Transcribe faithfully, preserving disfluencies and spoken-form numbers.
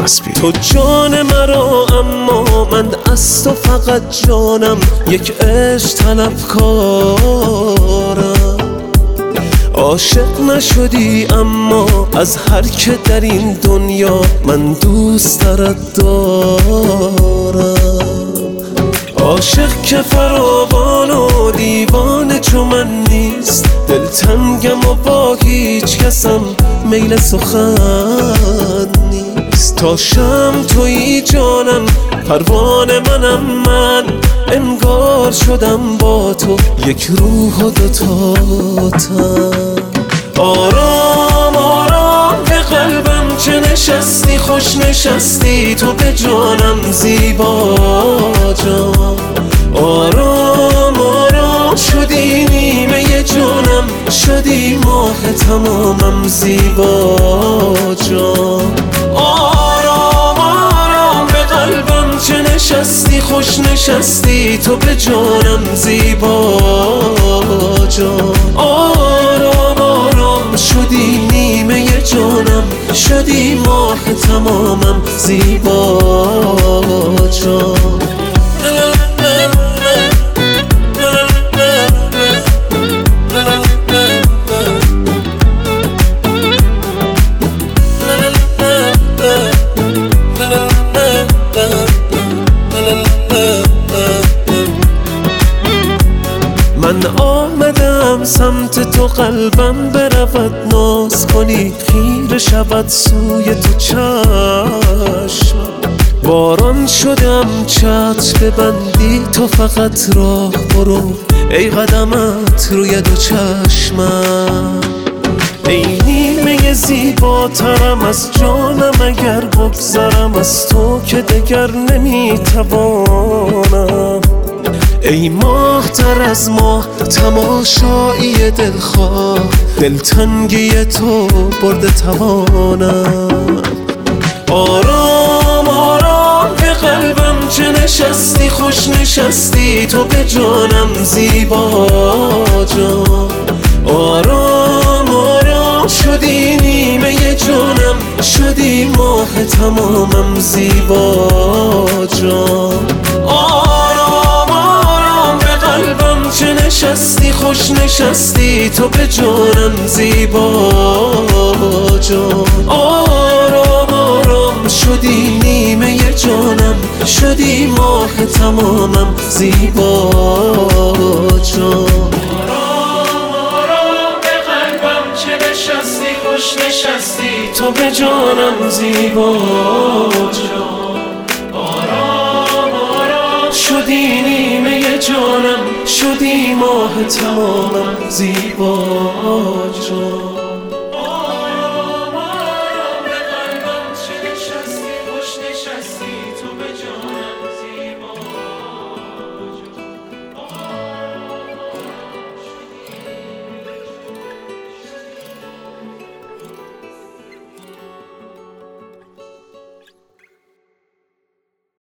راسپی. تو جان مرا اما من از تو فقط جانم، یک عشق طلبکارم. عاشق نشدی اما از هر که در این دنیا من دوست دارد دارم. عاشق که فراوان و دیوانه چو من نیست، دلتنگم و با هیچ کسم میل سخن نیست. تا شم تویی جانم، پروانه منم من، انگار شدم با تو یک روح و دوتا تن. آرام آرام به قلبم چه نشستی، خوش نشستی تو به جانم زیبا جان. آرام آرام شدی نیمه جانم، شدی ماه تمامم زیبا جان. آرام آرام به قلبم چه نشستی، خوش نشستی تو به جانم زیبا جان. آرام آرام شدی نیمه جانم، شدی ماه تمامم زیبا جان. من آمدم سمت تو، قلبم برود ناز کنی، خیره شود سوی تو چشم. باران شدم چتر ببندی تو فقط راه برو، ای قدمت روی دو چشمم. ای نیمه زیباترم از جانم، اگر بگذرم از تو که دگر نمیتوانم. ای ماه تر از ماه تماشایی دلخواه، دلتنگی تو برده توانم. آرام آرام به قلبم چه نشستی، خوش نشستی تو به جانم زیبا جان. آرام آرام شدی نیمه جانم، شدی ماه تمامم زیبا جان. آرام آرام به قلبم چه نشستی، خوش نشستی تو به جانم زیبا جان. آرام آرام شدی نیمه جانم، شدی ماه تمامم زیبا جان. خوش نشستی تو به جانم زیبا جان. آرام آرام شدی نیمه جانم، شدی ماه تمامم زیبا جان.